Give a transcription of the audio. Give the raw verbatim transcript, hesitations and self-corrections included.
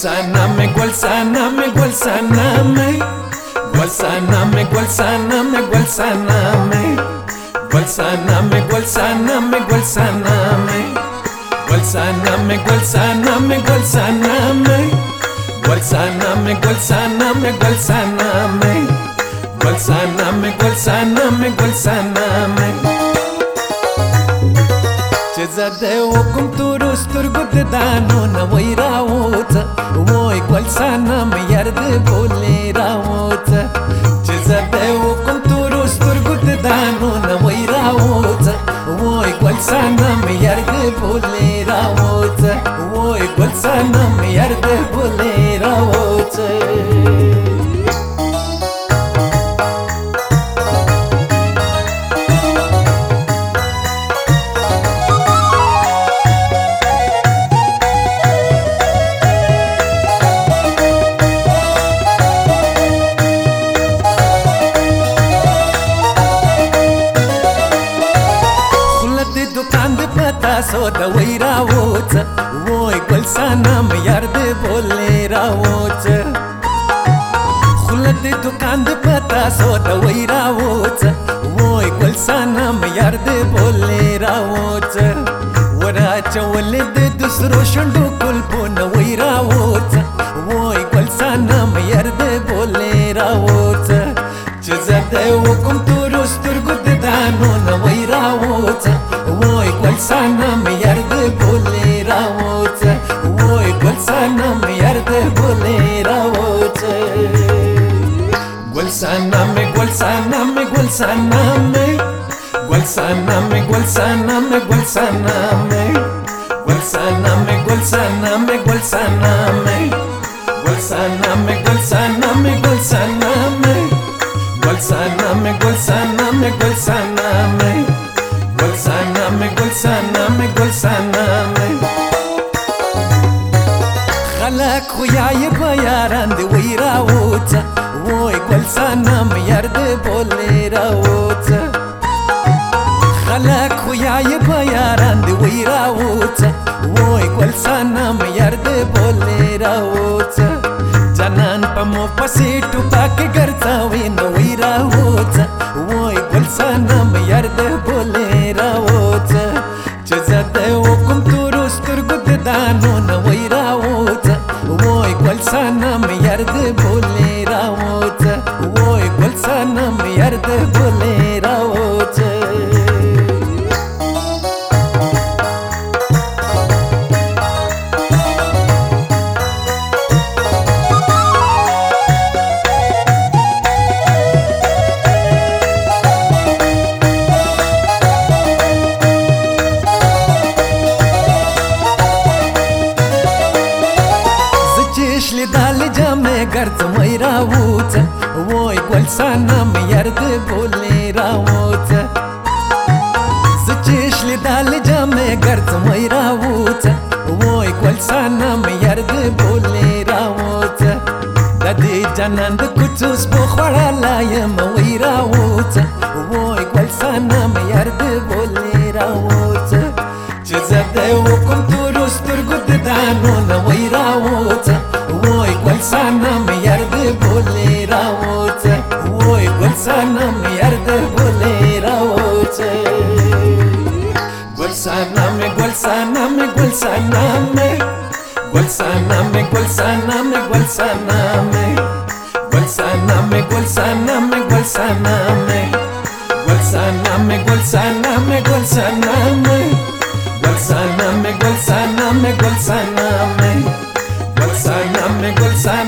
Gualsaname, gualsaname, gualsaname, gualsaname, gualsaname, gualsaname, gualsaname, gualsaname, gualsaname, gualsaname, gualsaname, gualsaname, gualsaname, gualsaname, gualsaname, gualsaname, gualsaname, gualsaname. Cezadeu cum turus turgut danu na voi rauță, voi gualsaname iar de bole rauță. Cezadeu cum turus turgut danu na voi rauță, voi gualsaname iar de bole rauță, voi gualsaname iar de bole rauță. So da voi rauță, voi gualsaname iar de bole rauță. Hulă de ducan de pătaso da voi rauță, voi gualsaname iar de bole rauță. Orace ole de dusro shundukul puna voi rauță, voi gualsaname iar de bole rauță. Ce zadeu cum turus turgut de danu na voi rauță, voi gualsaname iar de bole rauță, voi gualsaname iar de bole rauță. Gualsaname, gualsaname, gualsaname, gualsaname, gualsaname, gualsaname, gualsaname, gualsaname, gualsaname, gualsaname, gualsaname, gualsaname, gualsaname, gualsaname, gualsaname, gualsaname, gualsaname, gualsaname. Khalak khuyaye bayaran de voi rauță, voi gualsaname iar de bole rauță. Khalak khuyaye bayaran de voi rauță, voi gualsaname iar de bole rauță. Janan pamo pasitu pake gartawe no voi rauță, voi gualsaname iar de bole rauță. Ce zadeu cum turus turgut de danu na voi rauță, voi gualsaname iar de bole rauță, voi gualsaname iar de bole rauță. Dale jame garță mai rauță, voi gualsaname iar de bole rauță. Ziceș-le dale jame garță mai rauță, voi gualsaname iar de bole rauță. Da de janan de cuțus pohoara la e mă voi rauță, voi gualsaname iar de bole rauță. Ce zadeu cum turus turgut de danu na voi rauță, voi gualsaname iar de bole rauță, voi gualsaname iar de bole rauță. Gualsaname, gualsaname, gualsaname, gualsaname, gualsaname, gualsaname, gualsaname, gualsaname, gualsaname, gualsaname, gualsaname, gualsaname, gualsaname, gualsaname, gualsaname, gualsaname, gualsaname.